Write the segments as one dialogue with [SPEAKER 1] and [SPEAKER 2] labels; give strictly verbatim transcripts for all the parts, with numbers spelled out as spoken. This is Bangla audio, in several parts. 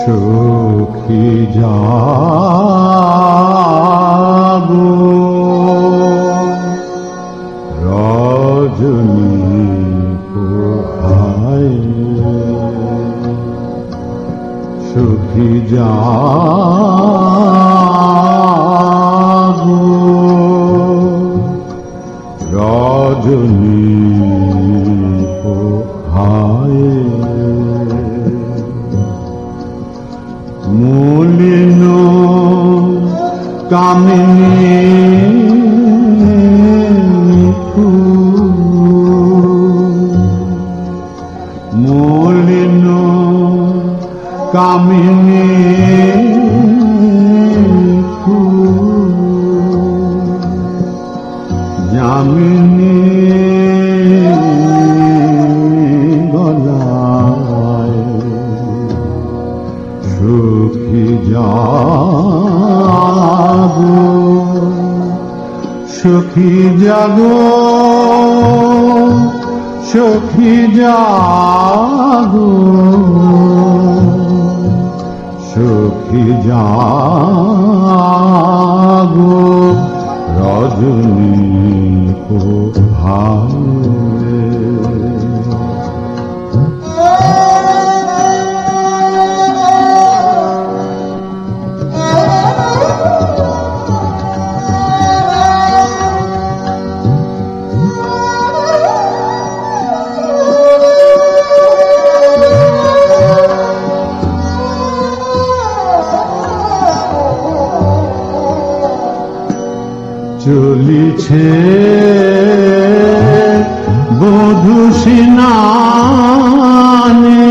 [SPEAKER 1] সুখী জাগো রজনী পোহায়, সুখী জাগো রজনী পোহায়, মলিন কামিনী মলিন কামিনী যামিনী গলায়, সুখী জাগো সুখী জাগো সুখী জাগো সুখী জাগো রজনী পোহায়। চলিছে বধূ স্নানে,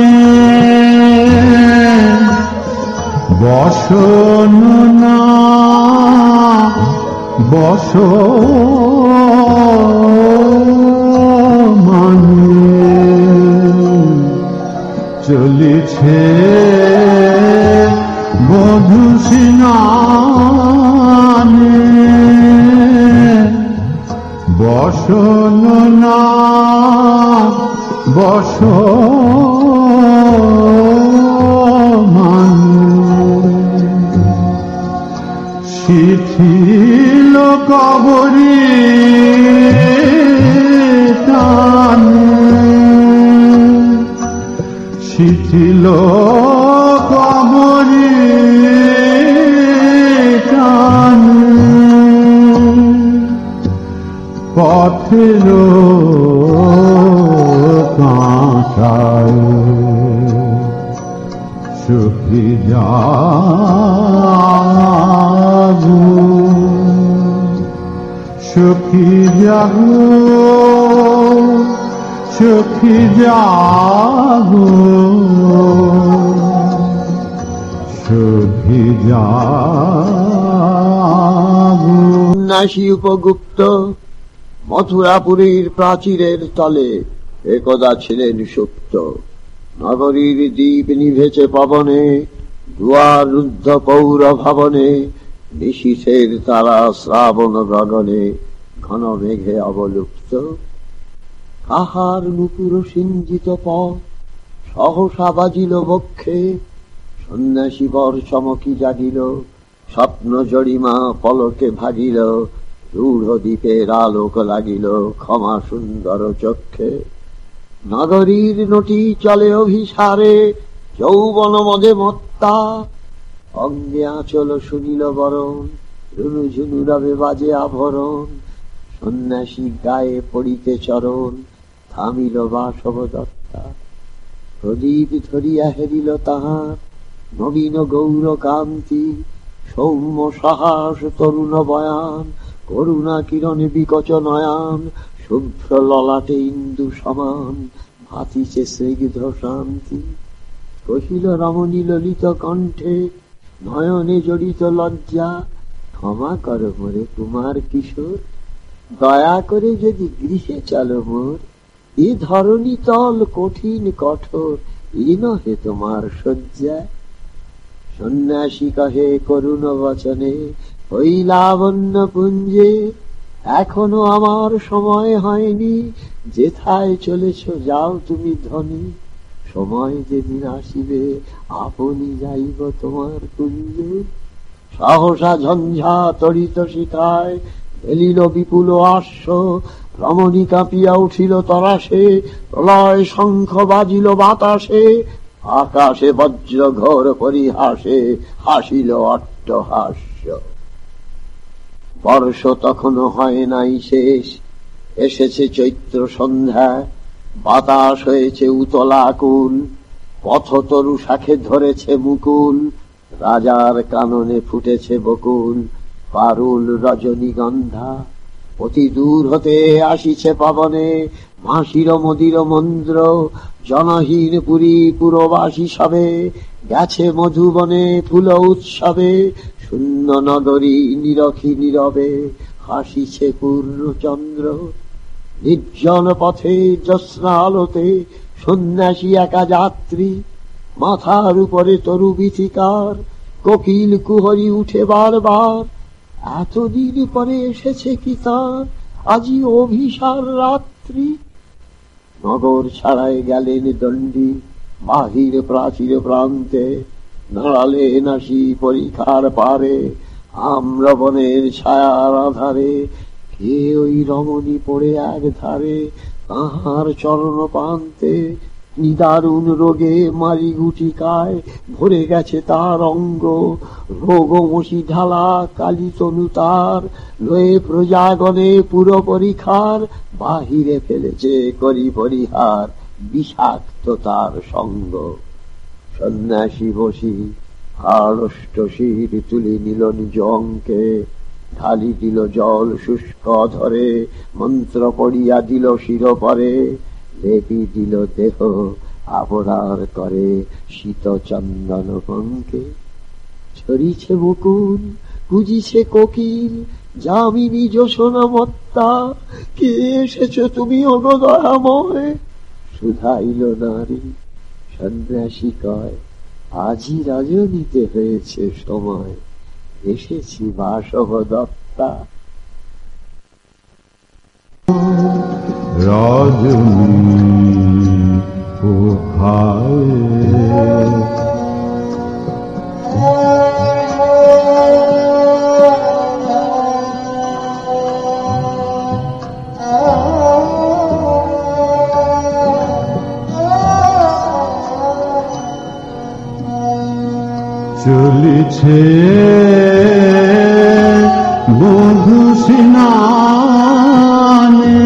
[SPEAKER 1] বসন না বস মানে, চলিছে বধূ স্নানে, বসন না বস মানে, শিথিল কবরী টানে, শিথিল কবরী টানে, পথের কাঁটায়, সুখী জাগো সুখী জাগো সুখী জাগো সুখী জাগো।
[SPEAKER 2] সন্ন্যাসী উপগুপ্ত মথুরাপুরীর প্রাচীরের তলে একদা ছিলেন সুপ্ত, নগরীর দ্বীপ নিভেছে পবনে, দুয়ার রুদ্ধ পৌর ভবনে, নিশীথের তারা শ্রাবণ গগনে, ঘন মেঘে অবলুপ্ত। কাহার নুপুর সিঞ্জিত পথ সহসা বাজিল বক্ষে, সন্ন্যাসী বর চমকি জাগিল, স্বপ্ন জড়িমা পলকে ভাগিল, রূঢ় দ্বীপের আলোক লাগিল ক্ষমা সুন্দর চক্ষে। নগরীর নটি চলে অভিসারে, যৌবন মদে মত্তা, অঙ্গে আঁচল শুনিল বরণ, রুনু ঝুনু রবে বাজে আভরণ, সন্ন্যাসী গায়ে পড়িতে চরণ, থামিল বাসব দত্তা। প্রদীপ ধরিয়া হেরিল তাহার নবীন গৌর কান্তি, সৌম্য সাহস তরুণ বয়ান, করুণা কিরণে বিকচ নয়ান, শুভ্র ললাটে ইন্দু সমান, ভাতিছে স্নিগ্ধ শান্তি। কহিল রমণী ললিত কণ্ঠে, নয়নে জড়িত লজ্জা, ক্ষমা কর মোরে কুমার কিশোর, দয়া করে যদি গৃহে চলো মোর, এ ধরণী তল কঠিন কঠোর, এ নহে তোমার শয্যা। সন্ন্যাসী কহে করুণ বচনে, ওই লাবণ্য পুঞ্জে এখনো আমার সময় হয়নি, যেথায় চলেছ যাও তুমি ধনী, সময় যেদিন আসিবে আপনি যাইব তোমার কুঞ্জে। সহসা ঝঞ্ঝা তড়িত শিখায় এলিল বিপুল আশ্ব, রমণী কাঁপিয়া উঠিল তরাসে, প্রলয় শঙ্খ বাজিল বাতাসে, আকাশে বজ্র ঘোর পরিহাসে হাসিল অট্টহাস্য। বর্ষ তখনও হয় নাই শেষ, এসেছে চৈত্র সন্ধ্যা, বাতাস হয়েছে উতলা কুল, পথতরু শাখে ধরেছে মুকুল, রাজার কাননে ফুটেছে বকুল, পারুল রজনীগন্ধা। অতি দূর হতে আসিছে পাবনে মাসির মদির মন্দ্র, জনহীন পুরী পুরবাসী সবে গেছে মধুবনে ফুল উৎসবে, শূন্য নগরী নিরখি নীরবে হাসিছে পূর্ণচন্দ্র। নির্জন পথে জ্যোৎস্না আলোতে সন্ন্যাসী একা যাত্রী, মাথার উপরে তরু বিথিকার, কোকিল কুহরি উঠে বারবার, এতদিন পরে এসেছে কি তার আজি অভিসার রাত্রি। নগর ছাড়ায় গেলেন দণ্ডী বাহির প্রাচীর প্রান্তে, নাড়ালেন আসি পরীক্ষার পারে আম্রবনের ছায়ার আধারে, কে ওই রমণী পড়ে এক ধারে তাহার চরণ প্রান্তে, নিদারুণ রোগে মারি গুটিকায় ভরে গেছে তার অঙ্গ, রোগমসি ঢালা কালী তনু তার, লয়ে প্রজাগণে পুরো পরীক্ষার, বাহিরে ফেলেছে করি পরিহার বিষাক্ত তার সঙ্গ। সন্ন্যাসী বসি হাড়ষ্ট শির তুলি নিল নিজ অঙ্কে, ঢালি দিল জল শুষ্ক ধরে, মন্ত্র পড়িয়া দিল শির পরে, লেপি দিল দেহ আবরার করে শীত চন্দন পঙ্কে। ছড়িছে মুকুল কুজিছে কোকিল যামিনী যশোনা মত্তা, কে এসেছ তুমি ওগো দয়াময়, শুধাইল নারী। সন্ন্যাসী কয় আজি রজনীতে হয়েছে সময়, এসেছি বাসব দত্তা।
[SPEAKER 1] রজনী কোথায় চলিছে বধূ স্নানে,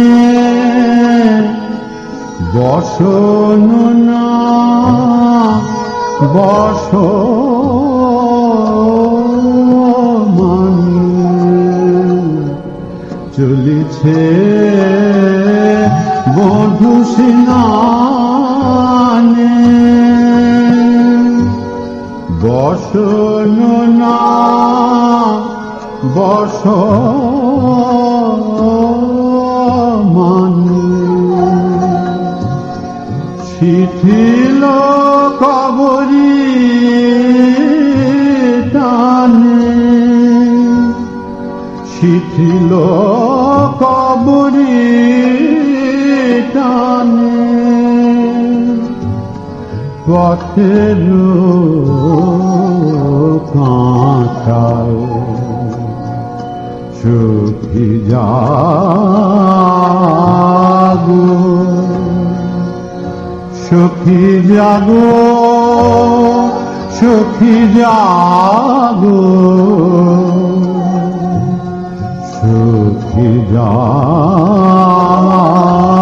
[SPEAKER 1] বসন না বস চলিছে বধূ স্নানে, বসন না বস শিথিল কবরী টানে, শিথিল কবরী টানে, পথের কাঁটায় সুখী জাগো, সুখী জাগো, সুখী জাগো, সুখী জাগো।